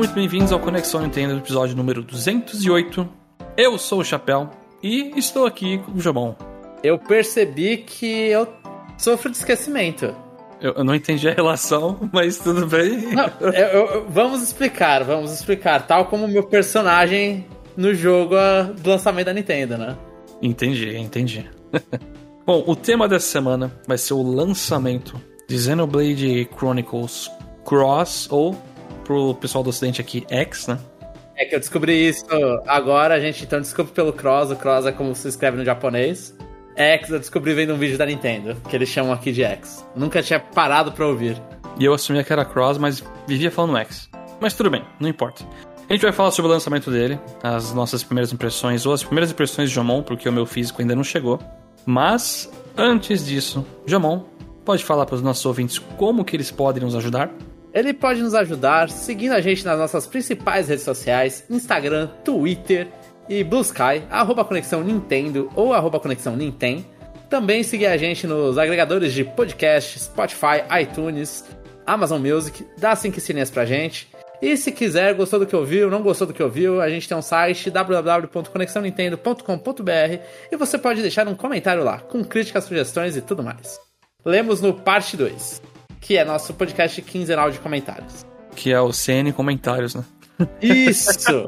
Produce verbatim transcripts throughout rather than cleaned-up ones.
muito bem-vindos ao Conexão Nintendo, episódio número duzentos e oito. Eu sou o Chapéu e estou aqui com o Jomon. Eu percebi que eu sofro de esquecimento. Eu, eu não entendi a relação, mas tudo bem. Não, eu, eu, vamos explicar, vamos explicar. Tal como o meu personagem no jogo do lançamento da Nintendo, né? Entendi, entendi. Bom, o tema dessa semana vai ser o lançamento de Xenoblade Chronicles Cross, ou pro pessoal do ocidente aqui, X, né? É que eu descobri isso agora, gente, então desculpe pelo Cross, o Cross é como se escreve no japonês. X eu descobri vendo um vídeo da Nintendo, que eles chamam aqui de X. Nunca tinha parado pra ouvir. E eu assumia que era Cross, mas vivia falando X. Mas tudo bem, não importa. A gente vai falar sobre o lançamento dele, as nossas primeiras impressões, ou as primeiras impressões de Jomon, porque o meu físico ainda não chegou. Mas, antes disso, Jomon, pode falar para os nossos ouvintes como que eles podem nos ajudar? Ele pode nos ajudar seguindo a gente nas nossas principais redes sociais, Instagram, Twitter e Blue Sky, arroba Conexão Nintendo ou arroba Conexão Ninten. Também seguir a gente nos agregadores de podcast, Spotify, iTunes, Amazon Music, dá cinco estrelinhas pra gente. E se quiser, gostou do que ouviu, não gostou do que ouviu, a gente tem um site w w w ponto conexão nintendo ponto com ponto b r e você pode deixar um comentário lá, com críticas, sugestões e tudo mais. Lemos no parte dois, que é nosso podcast quinzenal de comentários. Que é o C N Comentários, né? Isso!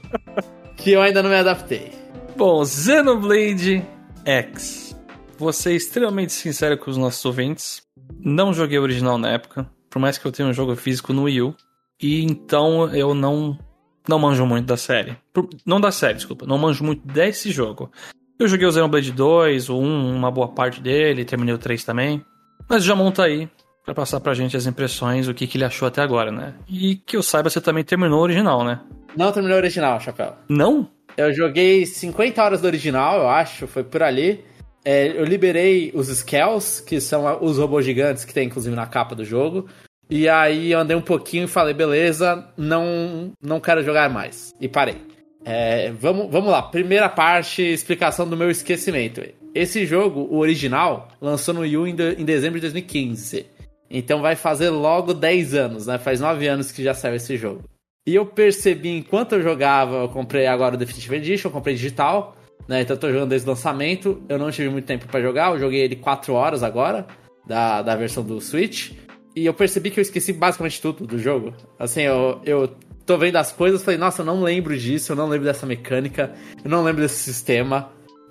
Que eu ainda não me adaptei. Bom, Xenoblade X. Vou ser extremamente sincero com os nossos ouvintes. Não joguei o original na época, por mais que eu tenha um jogo físico no Wii U. E então eu não, não manjo muito da série. Não da série, desculpa. Não manjo muito desse jogo. Eu joguei o Xenoblade dois, o um, uma boa parte dele, terminei o três também. Mas já monta aí pra passar pra gente as impressões, o que, que ele achou até agora, né? E que eu saiba, você também terminou o original, né? Não terminou o original, Chapéu. Não? Eu joguei cinquenta horas do original, eu acho, foi por ali. É, eu liberei os Skells, que são os robôs gigantes que tem, inclusive, na capa do jogo. E aí eu andei um pouquinho e falei, beleza, não, não quero jogar mais. E parei. É, vamos, vamos lá, primeira parte, explicação do meu esquecimento. Esse jogo, o original, lançou no Wii U em, de, em dezembro de dois mil e quinze. Então vai fazer logo dez anos, né? Faz nove anos que já saiu esse jogo. E eu percebi, enquanto eu jogava, eu comprei agora o Definitive Edition, eu comprei digital, né? Então eu tô jogando desde o lançamento, eu não tive muito tempo pra jogar, eu joguei ele quatro horas agora, da, da versão do Switch. E eu percebi que eu esqueci basicamente tudo do jogo. Assim, eu, eu tô vendo as coisas, falei, nossa, eu não lembro disso, eu não lembro dessa mecânica, eu não lembro desse sistema.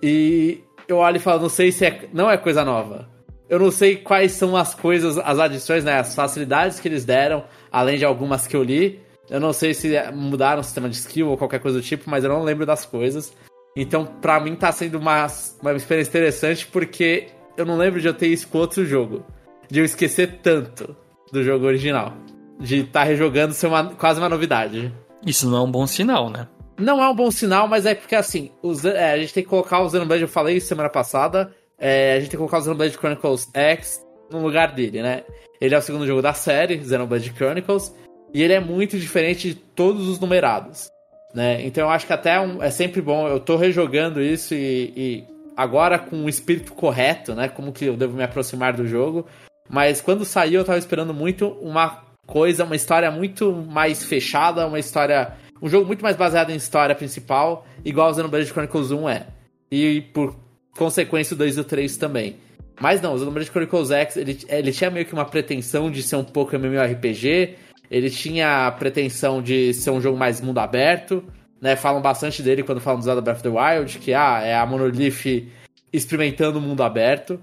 E eu olho e falo, não sei se é, não é coisa nova. Eu não sei quais são as coisas, as adições, né, as facilidades que eles deram, além de algumas que eu li. Eu não sei se mudaram o sistema de skill ou qualquer coisa do tipo, mas eu não lembro das coisas. Então, pra mim, tá sendo uma, uma experiência interessante, porque eu não lembro de eu ter isso com outro jogo. De eu esquecer tanto do jogo original. De estar tá rejogando ser uma, quase uma novidade. Isso não é um bom sinal, né? Não é um bom sinal, mas é porque assim, os, é, a gente tem que colocar o Xenoblade, eu falei isso semana passada, é, a gente tem que colocar o Xenoblade Chronicles X no lugar dele, né? Ele é o segundo jogo da série, Xenoblade Chronicles, e ele é muito diferente de todos os numerados, né? Então eu acho que até um, é sempre bom, eu tô rejogando isso e, e agora com o espírito correto, né? Como que eu devo me aproximar do jogo. Mas quando saiu eu tava esperando muito uma coisa, uma história muito mais fechada, uma história... Um jogo muito mais baseado em história principal, igual o Xenoblade Chronicles um é. E por consequência o dois e o três também. Mas não, o Xenoblade Chronicles X, ele, ele tinha meio que uma pretensão de ser um pouco MMORPG, ele tinha a pretensão de ser um jogo mais mundo aberto, né? Falam bastante dele quando falam do Zelda Breath of the Wild, que ah, é a Monolith experimentando o mundo aberto.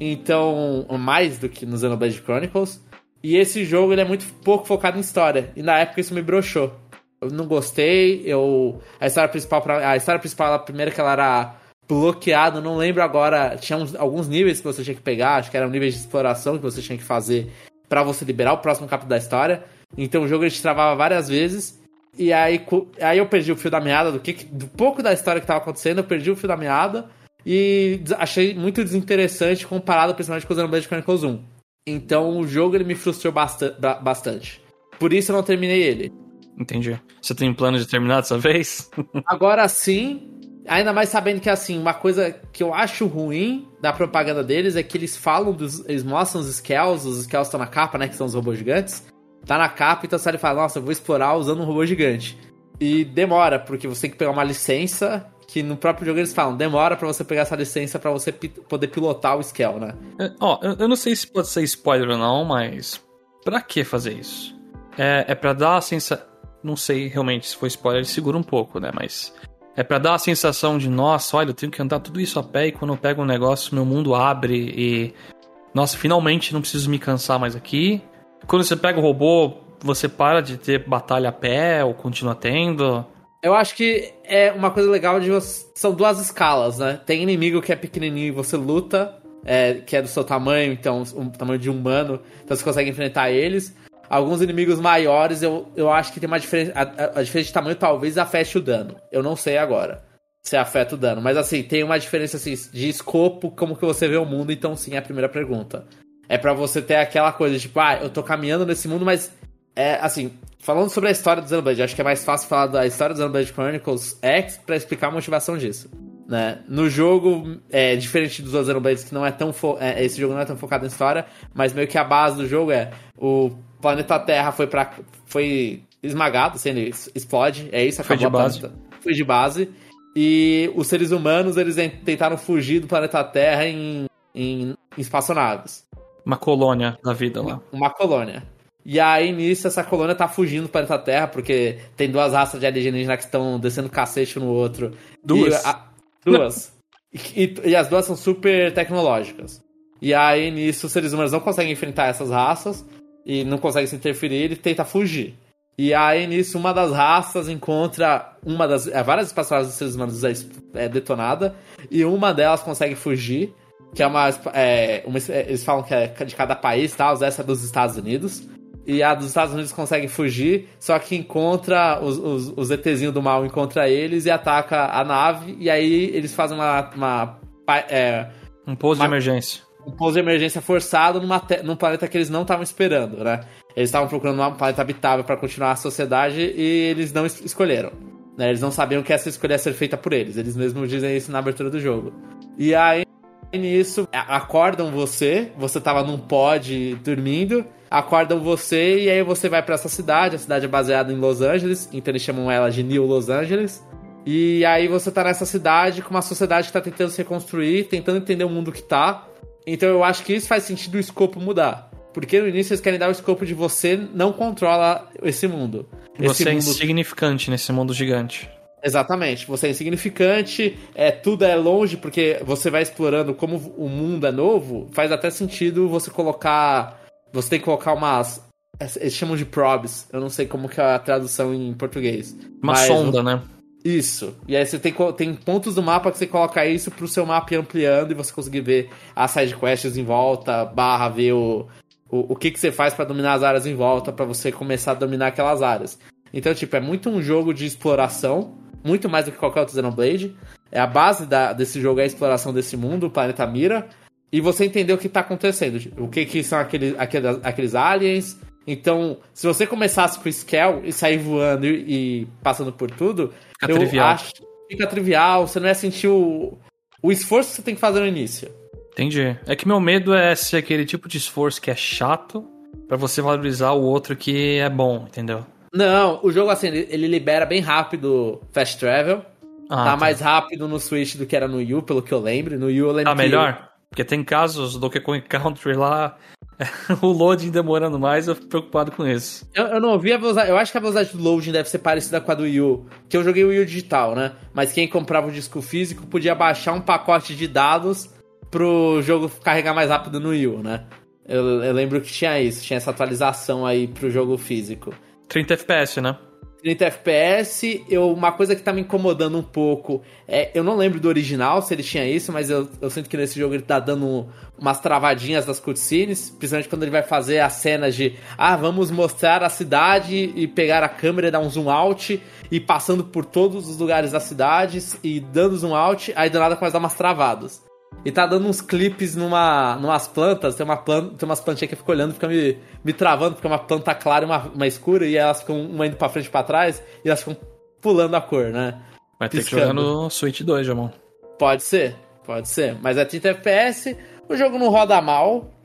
Então, mais do que no Xenoblade Chronicles. E esse jogo ele é muito pouco focado em história. E na época isso me broxou. Eu não gostei. Eu... A história principal, pra... a história principal, a primeira que ela era bloqueada, não lembro agora. Tinha uns... alguns níveis que você tinha que pegar. Acho que eram níveis de exploração que você tinha que fazer pra você liberar o próximo capítulo da história. Então o jogo ele te travava várias vezes. E aí, aí eu perdi o fio da meada do, que... do pouco da história que tava acontecendo. Eu perdi o fio da meada. E achei muito desinteressante comparado principalmente com o Xenoblade Chronicles um. Então o jogo ele me frustrou basta- bastante. Por isso eu não terminei ele. Entendi. Você tem plano de terminar dessa vez? Agora sim, ainda mais sabendo que assim, uma coisa que eu acho ruim da propaganda deles é que eles falam, dos, eles mostram os Skells, os Skells estão na capa, né, que são os robôs gigantes. tá na capa, então você fala, nossa, eu vou explorar usando um robô gigante. E demora, porque você tem que pegar uma licença, que no próprio jogo eles falam, demora pra você pegar essa licença pra você pi- poder pilotar o Skell, né? É, ó, eu, eu não sei se pode ser spoiler ou não, mas pra que fazer isso? É, é pra dar a sensação... Não sei realmente se foi spoiler, segura um pouco, né? Mas é pra dar a sensação de, nossa, olha, eu tenho que andar tudo isso a pé e quando eu pego um negócio, meu mundo abre e... Nossa, finalmente não preciso me cansar mais aqui. Quando você pega o robô, você para de ter batalha a pé ou continua tendo? Eu acho que é uma coisa legal de você... São duas escalas, né? Tem inimigo que é pequenininho e você luta, é, que é do seu tamanho, então, o tamanho de um humano, então você consegue enfrentar eles. Alguns inimigos maiores, eu, eu acho que tem uma diferença... A, a, a diferença de tamanho talvez afete o dano. Eu não sei agora se afeta o dano. Mas, assim, tem uma diferença assim, de escopo, como que você vê o mundo. Então, sim, é a primeira pergunta. É pra você ter aquela coisa, tipo... Ah, eu tô caminhando nesse mundo, mas... É, assim... Falando sobre a história do Xenoblade, acho que é mais fácil falar da história do Xenoblade Chronicles X pra explicar a motivação disso. Né? No jogo, é diferente dos outros Xenoblades, que não é tão fo- é, esse jogo não é tão focado em história, mas meio que a base do jogo é o planeta Terra foi para foi esmagado, assim, ele explode, é isso, foi de base. Planeta, foi de base, e os seres humanos eles tentaram fugir do planeta Terra em, em, em espaçonaves. Uma colônia da vida lá. Uma colônia. E aí, nisso, essa colônia tá fugindo do planeta Terra, porque tem duas raças de alienígenas que estão descendo cacete no outro. Duas? E, a, duas. e, e as duas são super tecnológicas. E aí, nisso, os seres humanos não conseguem enfrentar essas raças e não conseguem se interferir e tenta fugir. E aí, nisso, uma das raças encontra uma das... É, várias espaçonaves dos seres humanos é, é detonada e uma delas consegue fugir, que é uma... É, uma eles falam que é de cada país, tá? Essa é dos Estados Unidos. E a dos Estados Unidos consegue fugir, só que encontra os, os, os ETzinhos do mal, encontra eles e ataca a nave. E aí eles fazem uma... uma é, um pouso uma, de emergência. Um pouso de emergência forçado numa te, num planeta que eles não estavam esperando, né? Eles estavam procurando um planeta habitável para continuar a sociedade e eles não es- escolheram. Né? Eles não sabiam que essa escolha ia ser feita por eles. Eles mesmos dizem isso na abertura do jogo. E aí, nisso, acordam você, você tava num pod dormindo, acordam você e aí você vai pra essa cidade, a cidade é baseada em Los Angeles, então eles chamam ela de New Los Angeles, e aí você tá nessa cidade com uma sociedade que tá tentando se reconstruir, tentando entender o mundo que tá, então eu acho que isso faz sentido o escopo mudar, porque no início eles querem dar o escopo de você não controla esse mundo. Você esse é mundo... insignificante nesse mundo gigante. Exatamente, você é insignificante, é, tudo é longe, porque você vai explorando como o mundo é novo, faz até sentido você colocar, você tem que colocar umas, eles chamam de probes, eu não sei como que é a tradução em português. Uma mas, sonda, né? Isso, e aí você tem, tem pontos do mapa que você coloca isso pro seu mapa ir ampliando e você conseguir ver as sidequests em volta, barra ver o, o, o que, que você faz pra dominar as áreas em volta, pra você começar a dominar aquelas áreas. Então, tipo, é muito um jogo de exploração, muito mais do que qualquer outro Xenoblade. É a base da, desse jogo é a exploração desse mundo, o planeta Mira. E você entender o que tá acontecendo. O que, que são aqueles, aqueles, aqueles aliens. Então, se você começasse com o Skell e sair voando e, e passando por tudo... Fica eu trivial. Acho, fica trivial, você não ia sentir o, o esforço que você tem que fazer no início. Entendi. É que meu medo é ser aquele tipo de esforço que é chato pra você valorizar o outro que é bom, entendeu? Não, o jogo, assim, ele, ele libera bem rápido Fast Travel. Ah, tá, tá mais rápido no Switch do que era no Wii U, pelo que eu lembro. No Wii U eu lembro Ah, que... melhor? Porque tem casos do Donkey Kong Country lá, o loading demorando mais, eu fico preocupado com isso. Eu, eu não ouvi a velocidade, eu acho que a velocidade do loading deve ser parecida com a do Wii U, que eu joguei o Wii U digital, né? Mas quem comprava o disco físico podia baixar um pacote de dados pro jogo carregar mais rápido no Wii U, né? Eu, eu lembro que tinha isso, tinha essa atualização aí pro jogo físico. trinta F P S, né? trinta F P S, eu, uma coisa que tá me incomodando um pouco, é, eu não lembro do original, se ele tinha isso, mas eu, eu sinto que nesse jogo ele tá dando umas travadinhas das cutscenes, principalmente quando ele vai fazer as cenas de, ah, vamos mostrar a cidade e pegar a câmera e dar um zoom out, e passando por todos os lugares das cidades, e dando zoom out, aí do nada começa a dar umas travadas. E tá dando uns clipes numa, numas plantas, tem, uma planta, tem umas plantinhas que eu fico olhando e fica me, me travando, porque é uma planta clara e uma, uma escura, e elas ficam uma indo pra frente e pra trás, e elas ficam pulando a cor, né? Vai ter Piscando. Que jogar no Switch dois, Jamon. Pode ser, pode ser. Mas é trinta F P S, o jogo não roda mal,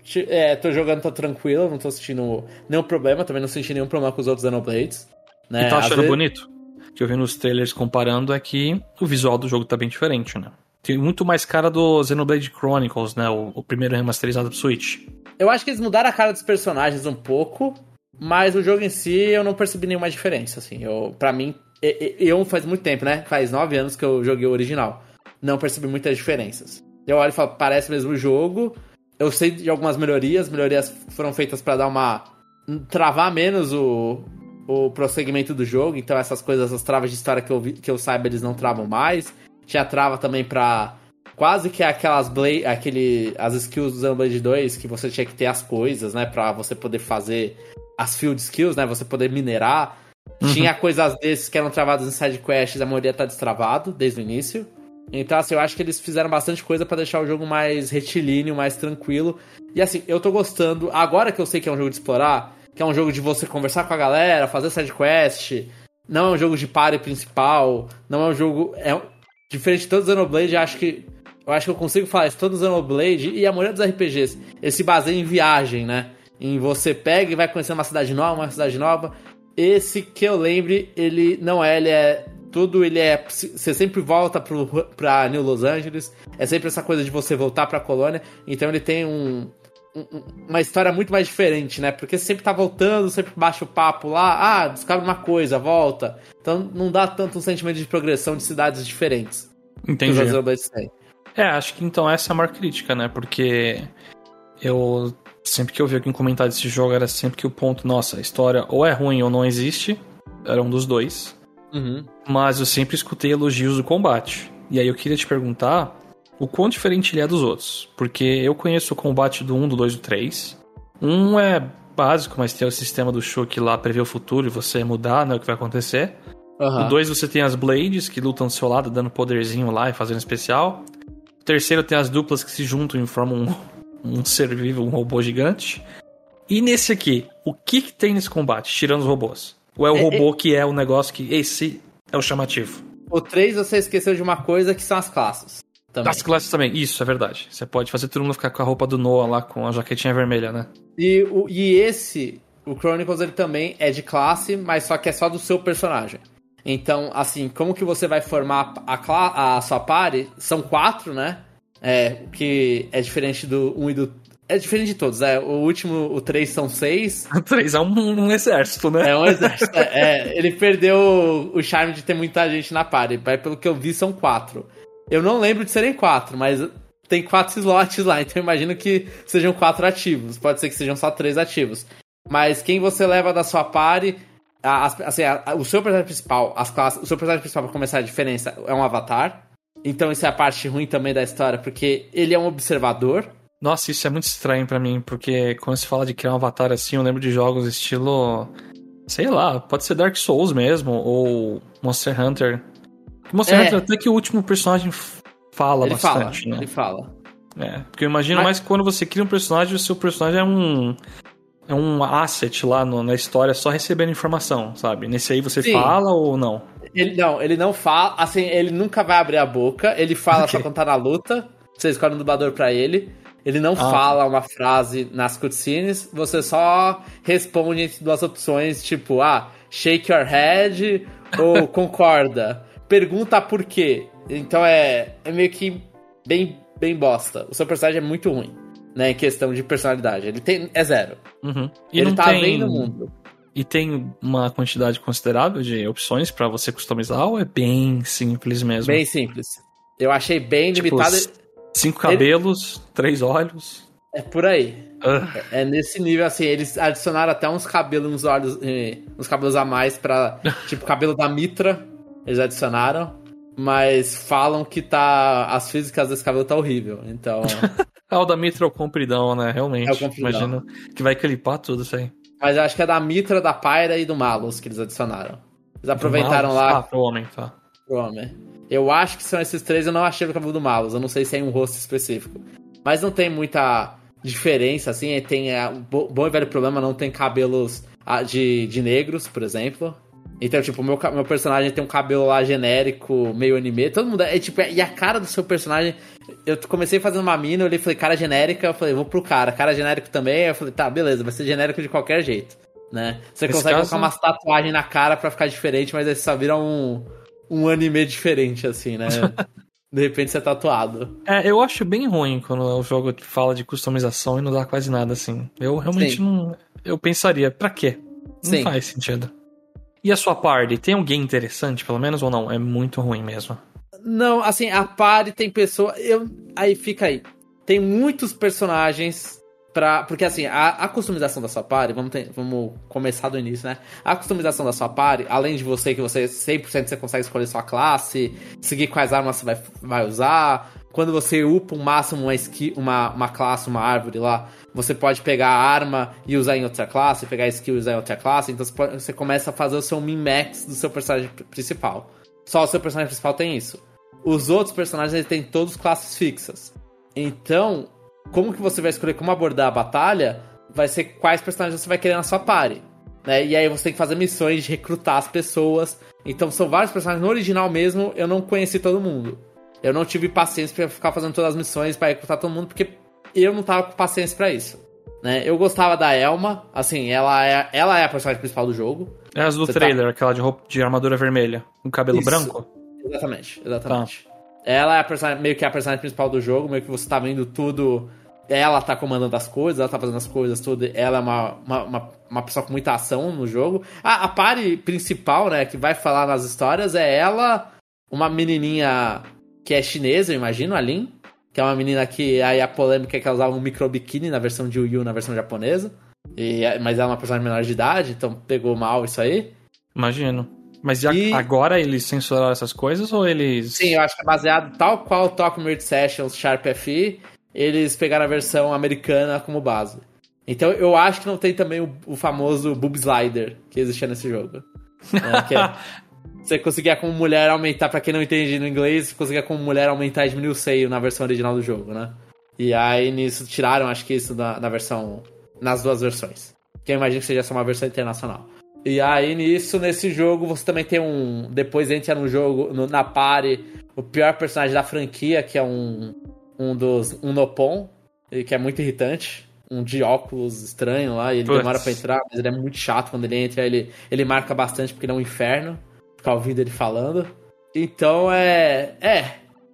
É, tô jogando, tô tranquilo, não tô sentindo nenhum problema, também não senti nenhum problema com os outros Xenoblades. Né? E tá achando vezes... bonito? O que eu vi nos trailers comparando é que o visual do jogo tá bem diferente, né? Tem muito mais cara do Xenoblade Chronicles, né? O, o primeiro remasterizado do Switch. Eu acho que eles mudaram a cara dos personagens um pouco, mas o jogo em si eu não percebi nenhuma diferença, assim. Eu, pra mim, eu, eu faz muito tempo, né? Faz nove anos que eu joguei o original. Não percebi muitas diferenças. Eu olho e falo, parece mesmo o jogo. Eu sei de algumas melhorias. Melhorias foram feitas pra dar uma... travar menos o, o prosseguimento do jogo. Então essas coisas, essas travas de história que eu, vi, que eu saiba, eles não travam mais. Tinha trava também pra... quase que aquelas blade, aquele, as skills do Xenoblade dois, que você tinha que ter as coisas, né? Pra você poder fazer as field skills, né? Você poder minerar. Uhum. Tinha coisas desses que eram travadas em side quests, a maioria tá destravado desde o início. Então, assim, eu acho que eles fizeram bastante coisa pra deixar o jogo mais retilíneo, mais tranquilo. E, assim, eu tô gostando. Agora que eu sei que é um jogo de explorar, que é um jogo de você conversar com a galera, fazer side quest, não é um jogo de party principal, não é um jogo... É... Diferente de todos os Xenoblade, acho que... Eu acho que eu consigo falar isso, todos os Xenoblade e a maioria dos R P Gs, eles se baseiam em viagem, né? Em você pega e vai conhecer uma cidade nova, uma cidade nova. Esse, que eu lembre, ele não é, ele é... Tudo, ele é... Você sempre volta pro, pra New Los Angeles. É sempre essa coisa de você voltar pra colônia. Então ele tem um, um, uma história muito mais diferente, né? Porque você sempre tá voltando, sempre baixa o papo lá. Ah, descobre uma coisa, volta. Então não dá tanto um sentimento de progressão de cidades diferentes. Entendi. Que os Xenoblade têm. É, acho que então essa é a maior crítica, né? Porque eu... Sempre que eu vi alguém comentar desse jogo, era sempre que o ponto... Nossa, a história ou é ruim ou não existe. Era um dos dois. Uhum. Mas eu sempre escutei elogios do combate. E aí eu queria te perguntar o quão diferente ele é dos outros. Porque eu conheço o combate do um, do dois e do três. Um é básico, mas tem o sistema do Shook lá, prever o futuro e você mudar, né, o que vai acontecer. Uhum. O dois você tem as Blades, que lutam do seu lado, dando poderzinho lá e fazendo especial. O terceiro tem as duplas que se juntam e formam um, um ser vivo, um robô gigante. E nesse aqui, o que, que tem nesse combate, tirando os robôs? Ou é o é, robô é... que é o negócio que... Esse é o chamativo. O três você esqueceu de uma coisa, que são as classes. Também. As classes também, isso, é verdade. Você pode fazer todo mundo ficar com a roupa do Noah lá, com a jaquetinha vermelha, né? E, o, e esse, o Chronicles, ele também é de classe, mas só que é só do seu personagem. Então, assim, como que você vai formar a, a sua party? São quatro, né? É, que é diferente do um e do... É diferente de todos, é. O último, o três são seis. O três é um, um exército, né? É um exército. é, ele perdeu o charme de ter muita gente na party. Pelo que eu vi, são quatro. Eu não lembro de serem quatro, mas tem quatro slots lá, então eu imagino que sejam quatro ativos. Pode ser que sejam só três ativos. Mas quem você leva da sua party... A, assim, a, a, o seu personagem principal, as classes, o seu personagem principal, pra começar a diferença, é um avatar. Então isso é a parte ruim também da história, porque ele é um observador. Nossa, isso é muito estranho pra mim, porque quando se fala de criar um avatar assim, eu lembro de jogos estilo... Sei lá, pode ser Dark Souls mesmo, ou Monster Hunter. Monster é. Hunter até que o último personagem fala ele bastante, fala, né? Ele fala. É, porque eu imagino Mas... mais que quando você cria um personagem, o seu personagem é um... É um asset lá no, na história, só recebendo informação, sabe? Nesse aí você Sim. fala ou não? Ele não, ele não fala, assim, ele nunca vai abrir a boca, ele fala okay. só quando tá na luta, você escolhe um dublador pra ele, ele não ah. fala uma frase nas cutscenes, você só responde entre duas opções, tipo, ah, shake your head ou concorda. Pergunta por quê. Então é, é meio que bem, bem bosta. O seu personagem é muito ruim. Né, em questão de personalidade. Ele tem, é zero. Uhum. E ele não tá tem... bem no mundo. E tem uma quantidade considerável de opções pra você customizar ou é bem simples mesmo? Bem simples. Eu achei bem tipo, limitado. Cinco cabelos, ele... três olhos. É por aí. Uh. É, é nesse nível, assim, eles adicionaram até uns cabelos nos olhos, eh, uns cabelos a mais pra... tipo, cabelo da Mitra, eles adicionaram. Mas falam que tá... As físicas desse cabelo tá horrível, então... Ah, o da Mitra é o compridão, né? Realmente. É o compridão. Imagino que vai clipar tudo isso aí. Mas eu acho que é da Mitra, da Pyra e do Malus que eles adicionaram. Eles aproveitaram Malus? lá... Ah, pro homem, tá. Pro homem. Eu acho que são esses três, eu não achei no cabelo do Malus. Eu não sei se é em um rosto específico. Mas não tem muita diferença, assim. Tem... É, bom e velho problema, não tem cabelos de, de negros, por exemplo. Então, tipo, meu, meu personagem tem um cabelo lá genérico, meio anime. Todo mundo. É, tipo, e a cara do seu personagem. Eu comecei fazendo uma mina, eu olhei e falei, cara genérica, eu falei, vou pro cara. Cara genérico também. Eu falei, tá, beleza, vai ser genérico de qualquer jeito. Né? Você Nesse consegue caso... colocar umas tatuagens na cara pra ficar diferente, mas aí só vira um, um anime diferente, assim, né? De repente você é tatuado. É, eu acho bem ruim quando o jogo fala de customização e não dá quase nada assim. Eu realmente Sim. não. Eu pensaria, pra quê? Não Sim. faz sentido. E a sua party, tem alguém interessante, pelo menos, ou não? É muito ruim mesmo. Não, assim, a party tem pessoa. Eu... Aí fica aí. Tem muitos personagens pra. Porque assim, a, a customização da sua party, vamos, ter... vamos começar do início, né? A customização da sua party, além de você, que você cem por cento você consegue escolher sua classe, seguir quais armas você vai, vai usar. Quando você upa um máximo uma, skill, uma, uma classe, uma árvore lá, você pode pegar a arma e usar em outra classe, pegar a skill e usar em outra classe. Então você, pode, você começa a fazer o seu min-max do seu personagem principal. Só o seu personagem principal tem isso. Os outros personagens eles têm todos classes fixas. Então, como que você vai escolher como abordar a batalha, vai ser quais personagens você vai querer na sua party. Né? E aí você tem que fazer missões de recrutar as pessoas. Então são vários personagens. No original mesmo, eu não conheci todo mundo. Eu não tive paciência pra ficar fazendo todas as missões pra recrutar todo mundo, porque eu não tava com paciência pra isso. Né? Eu gostava da Elma, assim, ela é, ela é a personagem principal do jogo. É as do Você trailer, tá... aquela de, roupa, de armadura vermelha, com cabelo isso. branco? Exatamente, exatamente. Tá. Ela é a personagem, meio que a personagem principal do jogo, meio que você tá vendo tudo. Ela tá comandando as coisas, ela tá fazendo as coisas, tudo. Ela é uma, uma, uma, uma pessoa com muita ação no jogo. Ah, a party principal, né, que vai falar nas histórias é ela, uma menininha que é chinesa, eu imagino, a Lin, que é uma menina que aí a polêmica é que ela usava um micro biquíni na versão de Wii U, na versão japonesa. E, mas ela é uma personagem menor de idade, então pegou mal isso aí. Imagino. Mas já e... agora eles censuraram essas coisas ou eles... Sim, eu acho que é baseado tal qual o Tokyo Mirror Sessions Sharp F I, eles pegaram a versão americana como base. Então eu acho que não tem também o, o famoso Boob Slider que existia nesse jogo. Né, que é, você conseguia como mulher aumentar, pra quem não entende no inglês, você conseguia como mulher aumentar e diminuir o seio na versão original do jogo, né? E aí nisso tiraram, acho que isso na, na versão... nas duas versões. Que eu imagino que seja só uma versão internacional. E aí nisso, nesse jogo, você também tem um... Depois entra no jogo, no, na party, o pior personagem da franquia, que é um... Um dos... Um Nopon, que é muito irritante. Um de óculos estranho lá, e ele Puts. demora pra entrar, mas ele é muito chato quando ele entra. Ele, ele marca bastante porque ele é um inferno. Ficar ouvindo ele falando. Então é... É...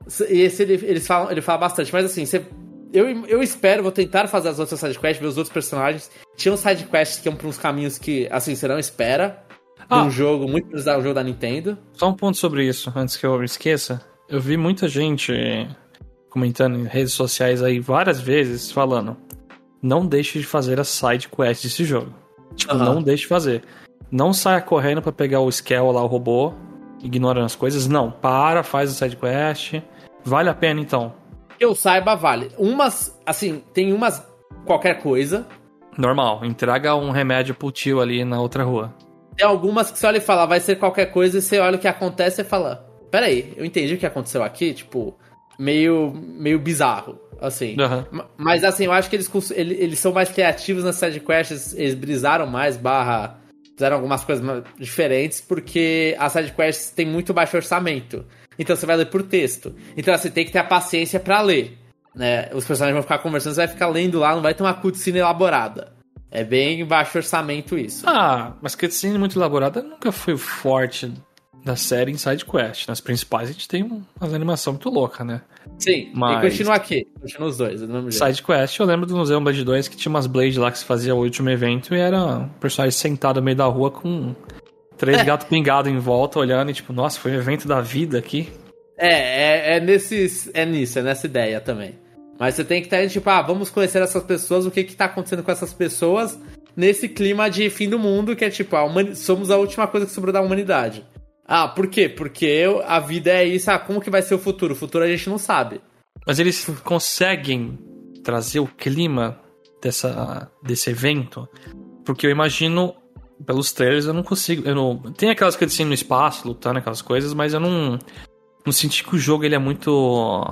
E esse ele, eles falam, ele fala bastante. Mas assim, você... Eu, eu espero, vou tentar fazer as outras sidequests, ver os outros personagens. Tinha uns sidequests que iam pra uns caminhos que, assim, você não espera. Ah, um jogo, muito bizarro, um jogo da Nintendo. Só um ponto sobre isso, antes que eu me esqueça. Eu vi muita gente comentando em redes sociais aí várias vezes, falando: não deixe de fazer a sidequest desse jogo. Tipo, uh-huh. não deixe de fazer. Não saia correndo pra pegar o Skell lá, o robô, ignorando as coisas. Não, para, faz a sidequest. Vale a pena, então. Que eu saiba, vale. Umas, assim, tem umas qualquer coisa. Normal, entrega um remédio pro tio ali na outra rua. Tem algumas que você olha e fala, vai ser qualquer coisa, e você olha o que acontece e fala, peraí, eu entendi o que aconteceu aqui, tipo, meio, meio bizarro, assim. Uhum. Mas, assim, eu acho que eles, eles são mais criativos nas sidequests, eles brisaram mais, barra, fizeram algumas coisas diferentes, porque as sidequests têm muito baixo orçamento. Então você vai ler por texto. Então você tem que ter a paciência pra ler. Né? Os personagens vão ficar conversando, você vai ficar lendo lá, não vai ter uma cutscene elaborada. É bem baixo orçamento isso. Ah, mas cutscene muito elaborada nunca foi forte da série em SideQuest. Nas principais a gente tem umas animações muito loucas, né? Sim, mas... e continua aqui. Continua os dois, do mesmo jeito. SideQuest, eu lembro do Xenoblade dois que tinha umas Blade lá que se fazia o último evento e era um personagem sentado no meio da rua com... Três gatos pingados em volta, olhando e tipo, nossa, foi um evento da vida aqui. É, é, é, nesses, é nisso, é nessa ideia também. Mas você tem que estar, tipo, ah, vamos conhecer essas pessoas, o que que tá acontecendo com essas pessoas nesse clima de fim do mundo, que é tipo, a humani- somos a última coisa que sobrou da humanidade. Ah, por quê? Porque a vida é isso, ah, como que vai ser o futuro? O futuro a gente não sabe. Mas eles conseguem trazer o clima dessa, desse evento, porque eu imagino... Pelos trailers eu não consigo... Eu não, tem aquelas cutscenes no espaço, lutando, aquelas coisas, mas eu não... Não senti que o jogo ele é muito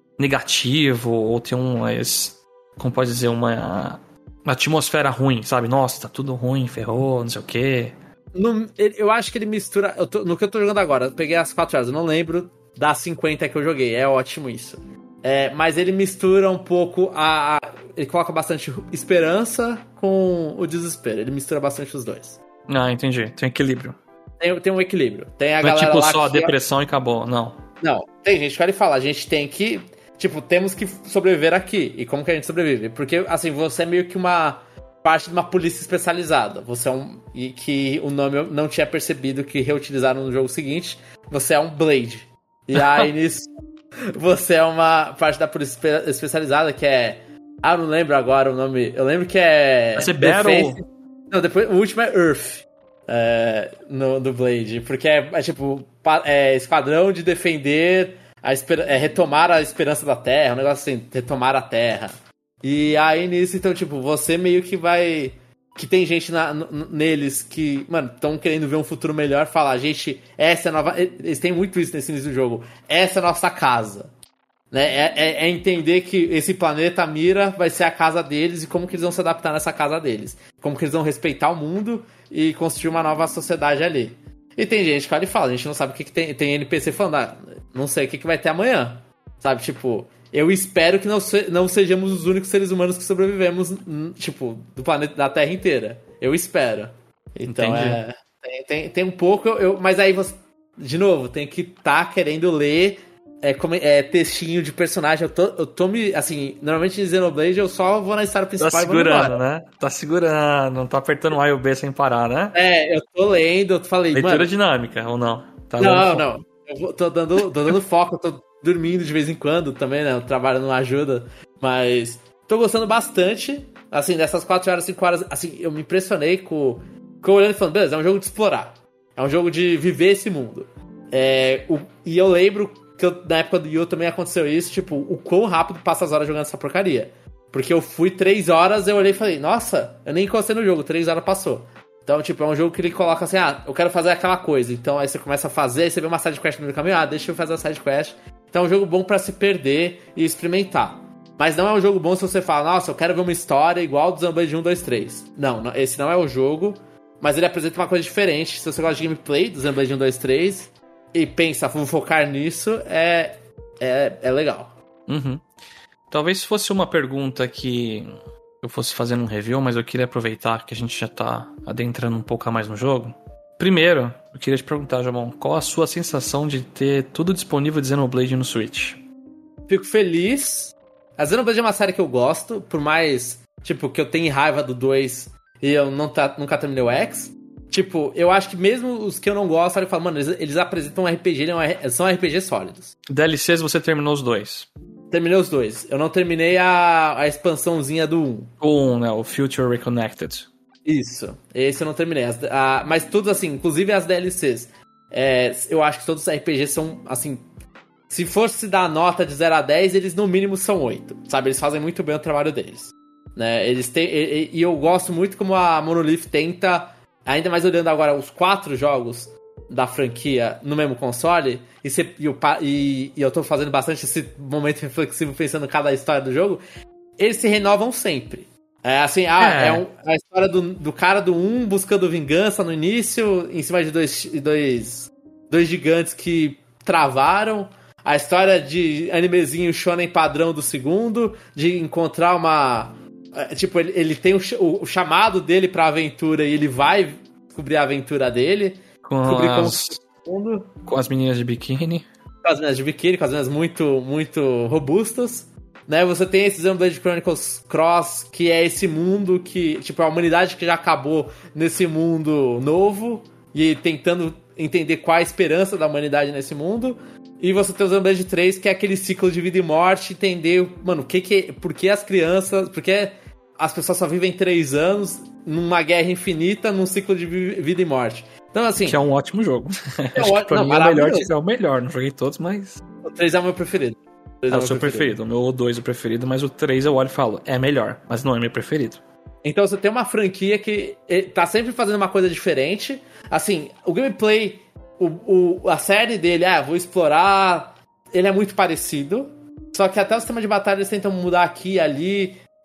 negativo, ou tem um... Como pode dizer, uma... Uma atmosfera ruim, sabe? Nossa, tá tudo ruim, ferrou, não sei o quê. No, ele, eu acho que ele mistura... Eu tô, no que eu tô jogando agora, eu peguei as quatro horas, eu não lembro das cinquenta que eu joguei, é ótimo isso. É, mas ele mistura um pouco a, a... Ele coloca bastante esperança com o desespero, ele mistura bastante os dois. Ah, entendi, tem equilíbrio. Tem, tem um equilíbrio. Tem a não galera é tipo lá só que... depressão e acabou, não. Não, tem gente que vai falar, a gente tem que... Tipo, temos que sobreviver aqui. E como que a gente sobrevive? Porque, assim, você é meio que uma parte de uma polícia especializada. Você é um... E que o nome eu não tinha percebido que reutilizaram no jogo seguinte. Você é um Blade. E aí, nisso, você é uma parte da polícia espe- especializada que é... Ah, eu não lembro agora o nome. Eu lembro que é... Vai ser Battle... Não, depois, o último é Earth. É, no, do Blade. Porque é, é tipo... É esquadrão de defender... A esper- é retomar a esperança da Terra, um negócio assim, retomar a Terra. E aí nisso, então, tipo, você meio que vai... Que tem gente na, n- neles que, mano, estão querendo ver um futuro melhor, falar, gente, essa é a nova... Eles têm muito isso nesse início do jogo. Essa é a nossa casa. Né? É, é, é entender que esse planeta Mira vai ser a casa deles e como que eles vão se adaptar nessa casa deles. Como que eles vão respeitar o mundo e construir uma nova sociedade ali. E tem gente que olha e fala, a gente não sabe o que, que tem. Tem N P C falando, ah, não sei o que, que vai ter amanhã. Sabe, tipo, eu espero que não, se, não sejamos os únicos seres humanos que sobrevivemos, tipo, do planeta, da Terra inteira. Eu espero. Então, Entendi. é... Tem, tem, tem um pouco, eu, mas aí você, de novo, tem que estar tá querendo ler é, como, é, textinho de personagem. Eu tô, eu tô me, assim, normalmente em Xenoblade eu só vou na história principal tá e vou embora. segurando, né? Tá segurando, não tá apertando o A e o B sem parar, né? É, eu tô lendo, eu falei, Leitura mano... dinâmica, ou não? Tá não, não. Eu vou, tô, dando, tô dando foco, eu tô dormindo de vez em quando também, né? O trabalho não ajuda. Mas tô gostando bastante, assim, dessas quatro horas, cinco horas. Assim, eu me impressionei com, com olhando e falando, beleza, é um jogo de explorar. É um jogo de viver esse mundo. É, o, e eu lembro que eu, na época do Yu também aconteceu isso, tipo, o quão rápido passa as horas jogando essa porcaria. Porque eu fui três horas, eu olhei e falei, nossa, eu nem encostei no jogo, três horas passou. Então, tipo, é um jogo que ele coloca assim, ah, eu quero fazer aquela coisa. Então, aí você começa a fazer, aí você vê uma sidequest no meio do caminho, ah, deixa eu fazer a sidequest. Então, é um jogo bom pra se perder e experimentar. Mas não é um jogo bom se você fala, nossa, eu quero ver uma história igual do Xenoblade um, dois, três. Não, não, esse não é o jogo, mas ele apresenta uma coisa diferente. Se você gosta de gameplay do Xenoblade um, dois, três e pensa, vou focar nisso, é, é, é legal. Uhum. Talvez fosse uma pergunta que eu fosse fazendo um review, mas eu queria aproveitar que a gente já tá adentrando um pouco a mais no jogo. Primeiro, eu queria te perguntar, Jamon, qual a sua sensação de ter tudo disponível de Xenoblade no Switch? Fico feliz. A Xenoblade é uma série que eu gosto, por mais, tipo, que eu tenha raiva do dois e eu não tá, nunca terminei o X. Tipo, eu acho que mesmo os que eu não gosto, eu falo, mano, eles, eles apresentam um R P G, eles são R P Gs sólidos. D L Cs você terminou os dois? Terminei os dois. Eu não terminei a, a expansãozinha do um. O um, né? O Future Reconnected. Isso. Esse eu não terminei. As, a, mas tudo assim, inclusive as D L Cs. É, eu acho que todos os R P Gs são, assim... Se fosse dar nota de zero a dez, eles no mínimo são oito. Sabe? Eles fazem muito bem o trabalho deles. Né? Eles têm, e, e eu gosto muito como a Monolith tenta... Ainda mais olhando agora os quatro jogos da franquia no mesmo console, e, se, e, eu, e, e eu tô fazendo bastante esse momento reflexivo pensando em cada história do jogo, eles se renovam sempre. É assim, ah, é, é um, a história do, do cara do um buscando vingança no início, em cima de dois, dois, dois gigantes que travaram. A história de animezinho shonen padrão do segundo, de encontrar uma... Tipo, ele, ele tem o, o, o chamado dele pra aventura e ele vai descobrir a aventura dele. Com as, como... com as meninas de biquíni. Com as meninas de biquíni, com as meninas muito, muito robustas. Né? Você tem esse Xenoblade Chronicles Cross, que é esse mundo que... Tipo, a humanidade que já acabou nesse mundo novo. E tentando entender qual a esperança da humanidade nesse mundo. E você tem o Xenoblade três, que é aquele ciclo de vida e morte. Entender, mano, o que que... Por que as crianças... Por que as pessoas só vivem três anos numa guerra infinita, num ciclo de vida e morte. Então, assim... Que é um ótimo jogo. É Acho um, que pra não, mim é o, melhor, é o melhor. Não joguei todos, mas... O três é o meu preferido. O, é é o seu preferido. preferido. O meu dois é o preferido, mas o três eu olho e falo, é melhor, mas não é meu preferido. Então você tem uma franquia que tá sempre fazendo uma coisa diferente. Assim, o gameplay, o, o, a série dele, ah, vou explorar... Ele é muito parecido. Só que até o sistema de batalha eles tentam mudar aqui e ali...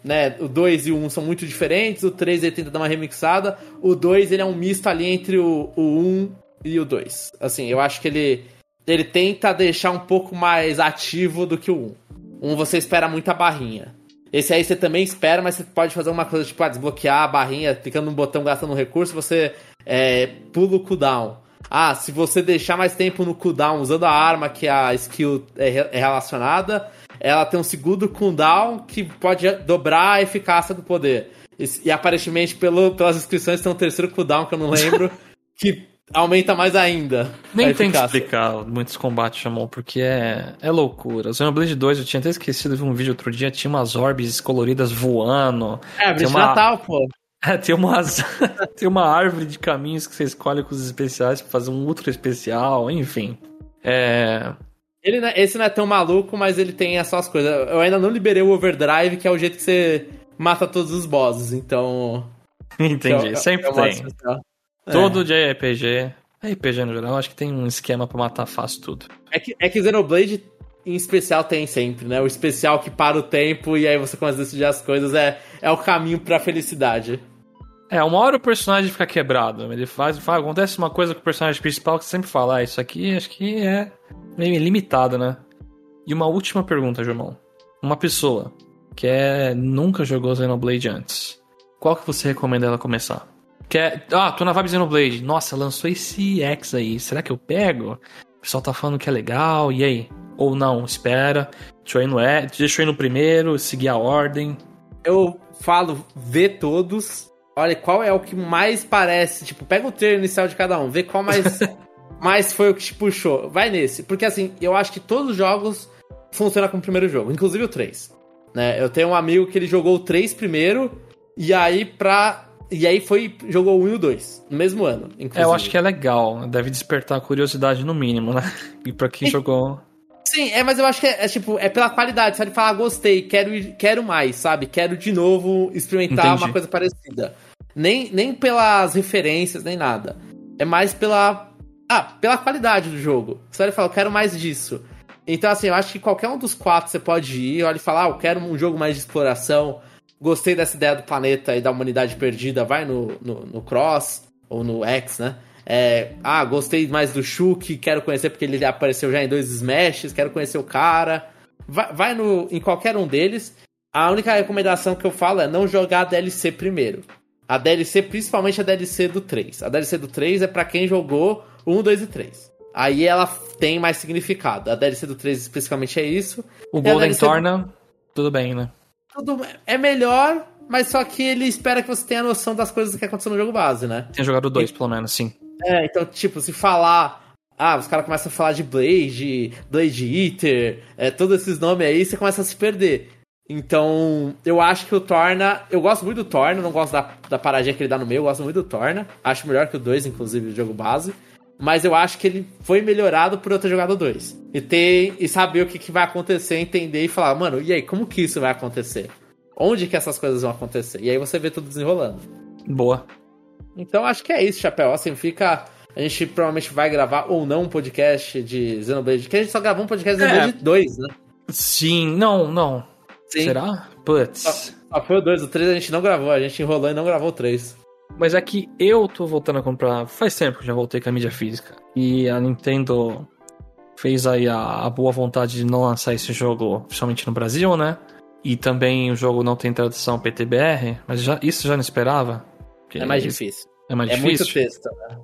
né, o dois e o um são muito diferentes, o três ele tenta dar uma remixada, o dois ele é um misto ali entre o, o um e o dois. Assim, eu acho que ele, ele tenta deixar um pouco mais ativo do que o um. Um você espera muita barrinha. Esse aí você também espera, mas você pode fazer uma coisa tipo, ah, desbloquear a barrinha, clicando no botão, gastando um recurso, você é, pula o cooldown. Ah, se você deixar mais tempo no cooldown usando a arma que a skill é, é relacionada, ela tem um segundo cooldown que pode dobrar a eficácia do poder. E, e aparentemente, pelo, pelas inscrições, tem um terceiro cooldown que eu não lembro, que aumenta mais ainda. Nem tem que explicar muitos combates, chamou, porque é, é loucura. O Xenoblade dois, eu tinha até esquecido de ver um vídeo outro dia, tinha umas orbes coloridas voando. É, Breath uma... Natal, pô. É, tem, umas... tem uma árvore de caminhos que você escolhe com os especiais pra fazer um ultra especial, enfim. É... Ele não é, esse não é tão maluco, mas ele tem essas coisas. Eu ainda não liberei o Overdrive, que é o jeito que você mata todos os bosses, então... Entendi, então, sempre é tem. É. Todo J R P G, R P G no geral, acho que tem um esquema pra matar fácil tudo. É que, é que Xenoblade, em especial, tem sempre, né? O especial que para o tempo e aí você começa a decidir as coisas é, é o caminho pra felicidade. É, uma hora o personagem fica quebrado. Ele faz, faz, acontece uma coisa com o personagem principal que você sempre fala, ah, isso aqui acho que é meio limitado, né? E uma última pergunta, João. Uma pessoa que é, nunca jogou Xenoblade antes, qual que você recomenda ela começar? Que é, ah, tô na vibe Xenoblade. Nossa, lançou esse X aí. Será que eu pego? O pessoal tá falando que é legal, e aí? Ou não, espera. Deixa eu ir no, deixa eu ir no primeiro, seguir a ordem. Eu falo, vê todos. Olha, qual é o que mais parece? Tipo, pega o trailer inicial de cada um, vê qual mais, mais foi o que te puxou. Vai nesse. Porque assim, eu acho que todos os jogos funcionam como o primeiro jogo, inclusive o três. Né? Eu tenho um amigo que ele jogou o três primeiro, e aí pra... E aí foi, jogou o um e o dois, no mesmo ano, inclusive. É, eu acho que é legal, deve despertar curiosidade no mínimo, né? E pra quem e, jogou... Sim, é, mas eu acho que é, é tipo, é pela qualidade, sabe? Falar, gostei, quero, quero mais, sabe? Quero de novo experimentar Entendi. Uma coisa parecida. Nem, nem pelas referências, nem nada. É mais pela... Ah, pela qualidade do jogo. Você vai falar, eu quero mais disso. Então, assim, eu acho que qualquer um dos quatro você pode ir, olha e falar, ah, eu quero um jogo mais de exploração... Gostei dessa ideia do planeta e da humanidade perdida, vai no, no, no Cross, ou no X, né? É, ah, gostei mais do Shulk, quero conhecer porque ele apareceu já em dois Smashes, quero conhecer o cara. Vai, vai no, em qualquer um deles. A única recomendação que eu falo é não jogar a D L C primeiro. A D L C, principalmente a D L C do três. A D L C do três é pra quem jogou um, dois e três. Aí ela tem mais significado. A D L C do três especificamente é isso. O Golden torna, do... tudo bem, né? Tudo é melhor, mas só que ele espera que você tenha noção das coisas que aconteceu no jogo base, né? Tinha jogado dois, pelo menos, sim. É, então, tipo, se falar... Ah, os caras começam a falar de Blade, Blade Eater, é, todos esses nomes aí, você começa a se perder. Então, eu acho que o Torna... Eu gosto muito do Torna, não gosto da, da paradinha que ele dá no meio, eu gosto muito do Torna. Acho melhor que o dois, inclusive, o jogo base. Mas eu acho que ele foi melhorado por eu ter jogado o dois. E, ter, e saber o que, que vai acontecer, entender e falar, mano, e aí, como que isso vai acontecer? Onde que essas coisas vão acontecer? E aí você vê tudo desenrolando. Boa. Então acho que é isso, Chapéu. Assim, fica... A gente provavelmente vai gravar ou não um podcast de Xenoblade. Porque a gente só gravou um podcast de é. Xenoblade dois, né? Sim, não, não. Sim. Será? Putz. Só, só foi o dois, o três a gente não gravou. A gente enrolou e não gravou o três. Mas é que eu tô voltando a comprar... Faz tempo que já voltei com a mídia física. E a Nintendo fez aí a, a boa vontade de não lançar esse jogo, principalmente no Brasil, né? E também o jogo não tem tradução P T B R. Mas já, isso já não esperava. É mais difícil. É mais é difícil. É muito texto, né?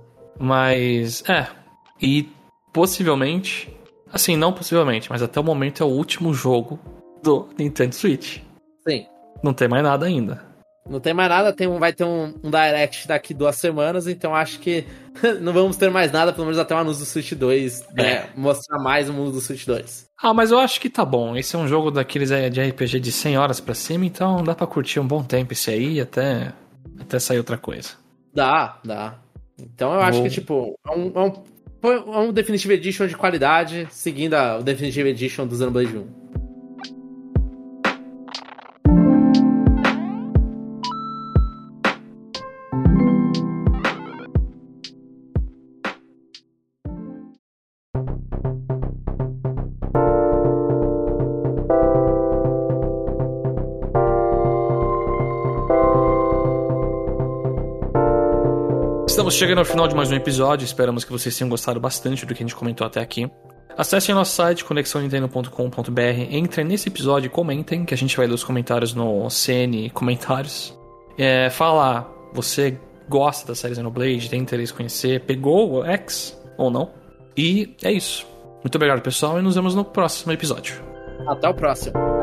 Mas, é. E possivelmente... Assim, não possivelmente, mas até o momento é o último jogo do Nintendo Switch. Sim. Não tem mais nada ainda. Não tem mais nada, tem um, vai ter um, um Direct daqui duas semanas, então acho que não vamos ter mais nada, pelo menos até o anúncio do Switch dois, né? É. Mostrar mais o mundo do Switch dois. Ah, mas eu acho que tá bom. Esse é um jogo daqueles de R P G de cem horas pra cima, então dá pra curtir um bom tempo esse aí até, até sair outra coisa. Dá, dá. Então eu acho Vou... que, tipo, é um, é, um, é um Definitive Edition de qualidade, seguindo a, o Definitive Edition do Xenoblade um. Estamos chegando ao final de mais um episódio. Esperamos que vocês tenham gostado bastante do que a gente comentou até aqui. Acessem nosso site, conexão nintendo ponto com ponto b r. Entrem nesse episódio e comentem, que a gente vai ler os comentários no C N Comentários. É, fala, você gosta da série Xenoblade, tem interesse em conhecer, pegou o X ou não? E é isso. Muito obrigado, pessoal, e nos vemos no próximo episódio. Até o próximo.